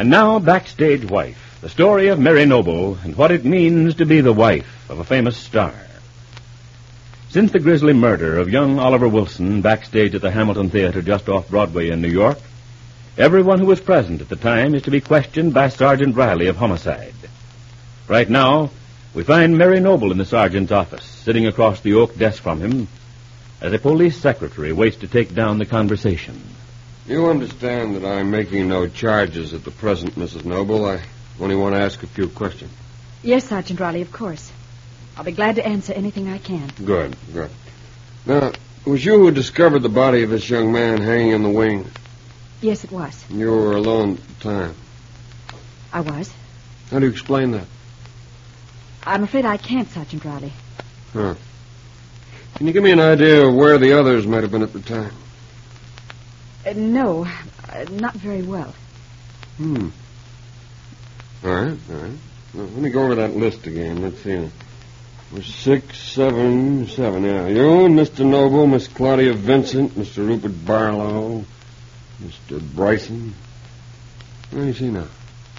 And now, Backstage Wife, the story of Mary Noble and what it means to be the wife of a famous star. Since the grisly murder of young Oliver Wilson backstage at the Hamilton Theater just off Broadway in New York, everyone who was present at the time is to be questioned by Sergeant Riley of homicide. Right now, we find Mary Noble in the sergeant's office, sitting across the oak desk from him, as a police secretary waits to take down the conversation. You understand that I'm making no charges at the present, Mrs. Noble. I only want to ask a few questions. Yes, Sergeant Riley, of course. I'll be glad to answer anything I can. Good. Now, it was you who discovered the body of this young man hanging in the wing. Yes, it was. You were alone at the time. I was. How do you explain that? I'm afraid I can't, Sergeant Riley. Huh. Can you give me an idea of where the others might have been at the time? No, not very well. All right. Well, let me go over that list again. Let's see. We're 6, 7, yeah. You and Mr. Noble, Miss Claudia Vincent, Mr. Rupert Barlow, Mr. Bryson. Where do you see now?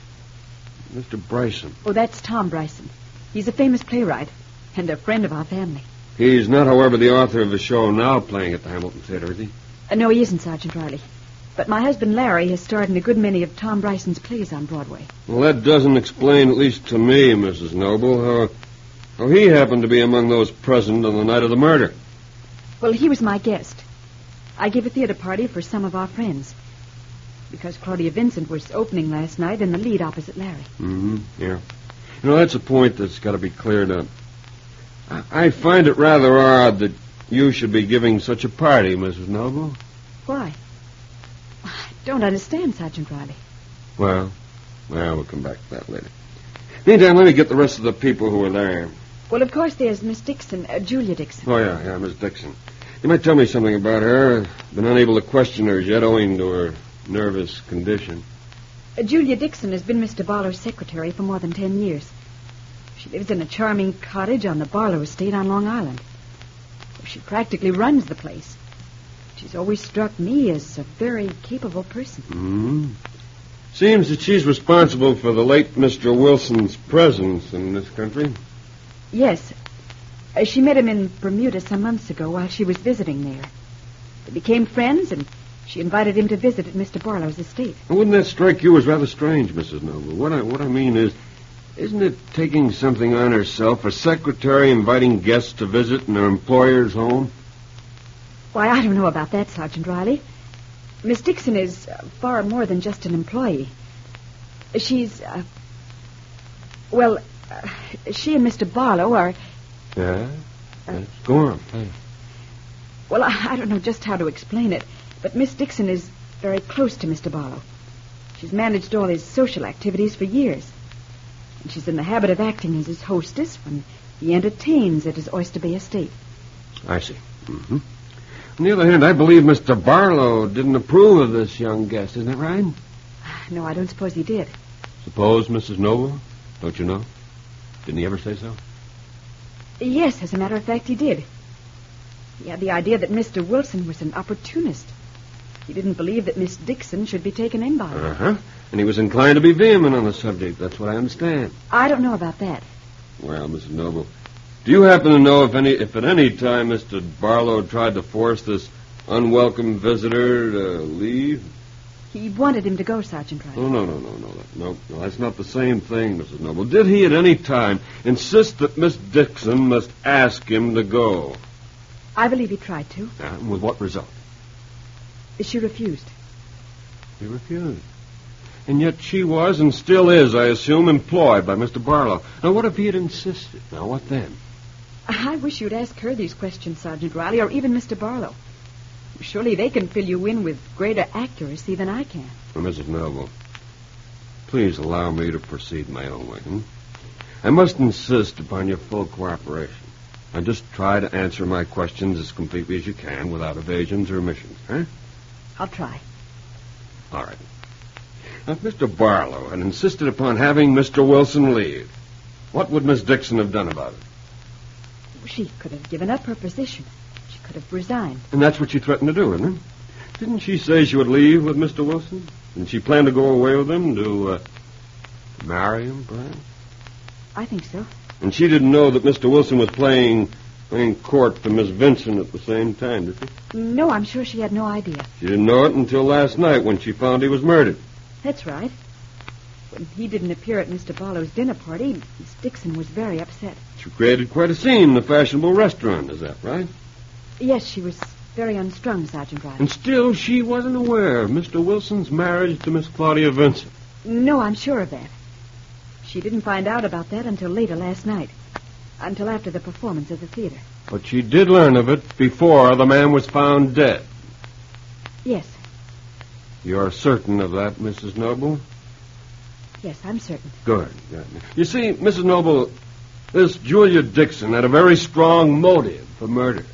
Mr. Bryson. Oh, that's Tom Bryson. He's a famous playwright and a friend of our family. He's not, however, the author of the show now playing at the Hamilton Theater, is he? No, he isn't, Sergeant Riley. But my husband Larry has starred in a good many of Tom Bryson's plays on Broadway. Well, that doesn't explain, at least to me, Mrs. Noble, how he happened to be among those present on the night of the murder. Well, he was my guest. I gave a theater party for some of our friends. Because Claudia Vincent was opening last night in the lead opposite Larry. Yeah. You know, that's a point that's got to be cleared up. I find it rather odd that you should be giving such a party, Mrs. Noble. Why? I don't understand, Sergeant Riley. Well, we'll come back to that later. Meantime, let me get the rest of the people who were there. Well, of course, there's Miss Dixon, Julia Dixon. Oh, yeah, Miss Dixon. You might tell me something about her. I've been unable to question her yet, owing to her nervous condition. Julia Dixon has been Mr. Barlow's secretary for more than 10 years. She lives in a charming cottage on the Barlow estate on Long Island. She practically runs the place. She's always struck me as a very capable person. Seems that she's responsible for the late Mr. Wilson's presence in this country. Yes. She met him in Bermuda some months ago while she was visiting there. They became friends, and she invited him to visit at Mr. Barlow's estate. Wouldn't that strike you as rather strange, Mrs. Noble? What I mean is, isn't it taking something on herself, a secretary inviting guests to visit in her employer's home? Why, I don't know about that, Sergeant Riley. Miss Dixon is far more than just an employee. She's, she and Mr. Barlow are... Yeah? Go on. Well, I don't know just how to explain it, but Miss Dixon is very close to Mr. Barlow. She's managed all his social activities for years. And she's in the habit of acting as his hostess when he entertains at his Oyster Bay estate. I see. On the other hand, I believe Mr. Barlow didn't approve of this young guest. Isn't that right? No, I don't suppose he did. Suppose, Mrs. Noble? Don't you know? Didn't he ever say so? Yes, as a matter of fact, he did. He had the idea that Mr. Wilson was an opportunist. He didn't believe that Miss Dixon should be taken in by him. And he was inclined to be vehement on the subject. That's what I understand. I don't know about that. Well, Mrs. Noble, do you happen to know if at any time Mr. Barlow tried to force this unwelcome visitor to leave? He wanted him to go, Sergeant Riley. Oh, no. That's not the same thing, Mrs. Noble. Did he at any time insist that Miss Dixon must ask him to go? I believe he tried to. And with what result? She refused. She refused. And yet she was and still is, I assume, employed by Mr. Barlow. Now, what if he had insisted? Now, what then? I wish you'd ask her these questions, Sergeant Riley, or even Mr. Barlow. Surely they can fill you in with greater accuracy than I can. Well, Mrs. Noble, please allow me to proceed my own way. I must insist upon your full cooperation. And just try to answer my questions as completely as you can without evasions or omissions, huh? I'll try. All right. Now, if Mr. Barlow had insisted upon having Mr. Wilson leave, what would Miss Dixon have done about it? She could have given up her position. She could have resigned. And that's what she threatened to do, isn't it? Didn't she say she would leave with Mr. Wilson? And she planned to go away with him to marry him, perhaps? I think so. And she didn't know that Mr. Wilson was playing court to Miss Vincent at the same time, did she? No, I'm sure she had no idea. She didn't know it until last night when she found he was murdered. That's right. When he didn't appear at Mr. Barlow's dinner party, Miss Dixon was very upset. She created quite a scene in the fashionable restaurant, is that right? Yes, she was very unstrung, Sergeant Riley. And still she wasn't aware of Mr. Wilson's marriage to Miss Claudia Vincent. No, I'm sure of that. She didn't find out about that until later last night. Until after the performance at the theater. But she did learn of it before the man was found dead. Yes. You're certain of that, Mrs. Noble? Yes, I'm certain. Good. You see, Mrs. Noble, this Julia Dixon had a very strong motive for murder.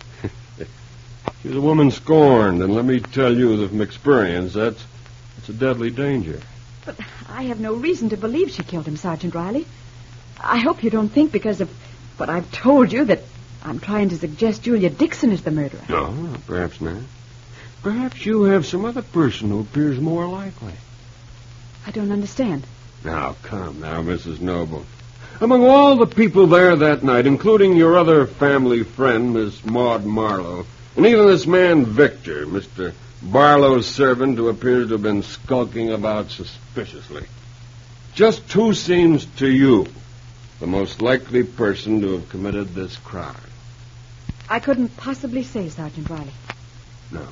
She's a woman scorned, and let me tell you that from experience, that's a deadly danger. But I have no reason to believe she killed him, Sergeant Riley. I hope you don't think because of what I've told you that I'm trying to suggest Julia Dixon is the murderer. No, perhaps not. Perhaps you have some other person who appears more likely. I don't understand. Now, come now, Mrs. Noble. Among all the people there that night, including your other family friend, Miss Maud Marlowe, and even this man, Victor, Mr. Barlow's servant, who appears to have been skulking about suspiciously, just who seems to you the most likely person to have committed this crime? I couldn't possibly say, Sergeant Riley. No.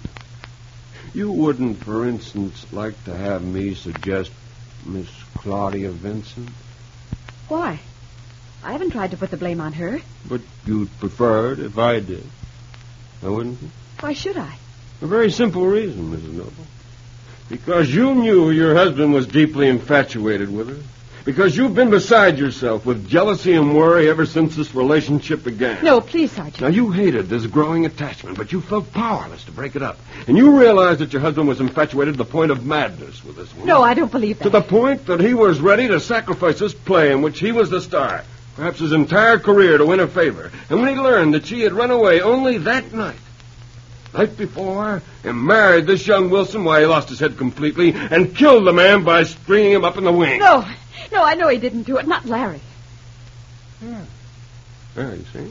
You wouldn't, for instance, like to have me suggest Miss Claudia Vincent? Why? I haven't tried to put the blame on her. But you'd prefer it if I did, now wouldn't you? Why should I? A very simple reason, Mrs. Noble. Because you knew your husband was deeply infatuated with her. Because you've been beside yourself with jealousy and worry ever since this relationship began. No, please, Sergeant. Now, you hated this growing attachment, but you felt powerless to break it up. And you realized that your husband was infatuated to the point of madness with this woman. No, I don't believe that. To the point that he was ready to sacrifice this play in which he was the star, perhaps his entire career, to win her favor. And when he learned that she had run away only that night before, and married this young Wilson, why, he lost his head completely and killed the man by stringing him up in the wing. No, I know he didn't do it. Not Larry. Yeah. There, you see.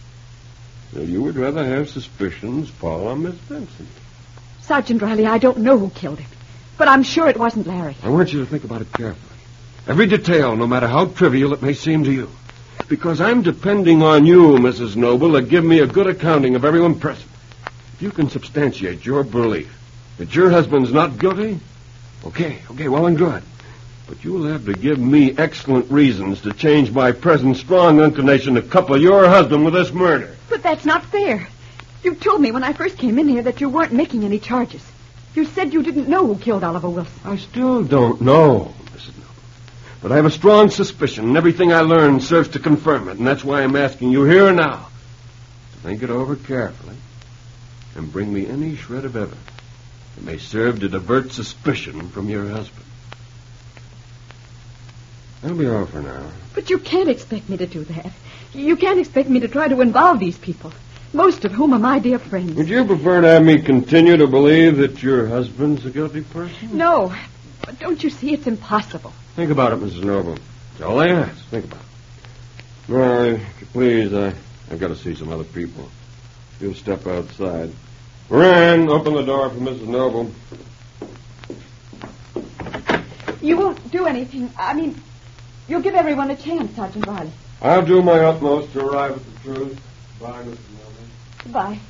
So you would rather have suspicions fall on Miss Vincent. Sergeant Riley, I don't know who killed him, but I'm sure it wasn't Larry. I want you to think about it carefully. Every detail, no matter how trivial it may seem to you. Because I'm depending on you, Mrs. Noble, to give me a good accounting of everyone present. If you can substantiate your belief that your husband's not guilty, okay, well and good. But you'll have to give me excellent reasons to change my present strong inclination to couple your husband with this murder. But that's not fair. You told me when I first came in here that you weren't making any charges. You said you didn't know who killed Oliver Wilson. I still don't know, Mrs. Noble. But I have a strong suspicion, and everything I learned serves to confirm it, and that's why I'm asking you here and now to think it over carefully and bring me any shred of evidence that may serve to divert suspicion from your husband. That'll be all for now. But you can't expect me to do that. You can't expect me to try to involve these people, most of whom are my dear friends. Would you prefer to have me continue to believe that your husband's a guilty person? No, but don't you see it's impossible? Think about it, Mrs. Noble. That's all I ask. Think about it. Well, if you please, I've got to see some other people. You'll step outside. Moran, open the door for Mrs. Noble. You won't do anything. I mean, you'll give everyone a chance, Sergeant Riley. I'll do my utmost to arrive at the truth. Bye, Mrs. Noble. Goodbye.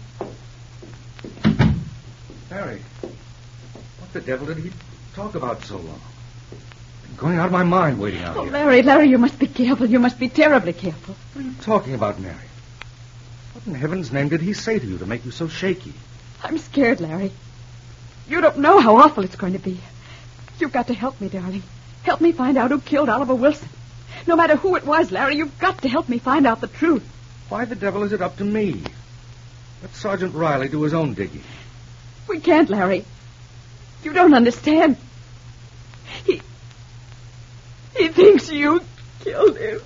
Harry, what the devil did he talk about so long? I'm going out of my mind waiting out here. Larry, you must be careful. You must be terribly careful. What are you talking about, Mary? What in heaven's name did he say to you to make you so shaky? I'm scared, Larry. You don't know how awful it's going to be. You've got to help me, darling. Help me find out who killed Oliver Wilson. No matter who it was, Larry, you've got to help me find out the truth. Why the devil is it up to me? Let Sergeant Riley do his own digging. We can't, Larry. You don't understand. He thinks you killed him.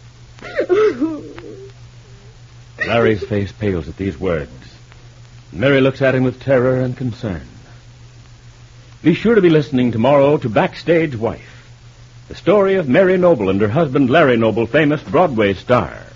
Larry's face pales at these words. Mary looks at him with terror and concern. Be sure to be listening tomorrow to Backstage Wife, the story of Mary Noble and her husband Larry Noble, famous Broadway star.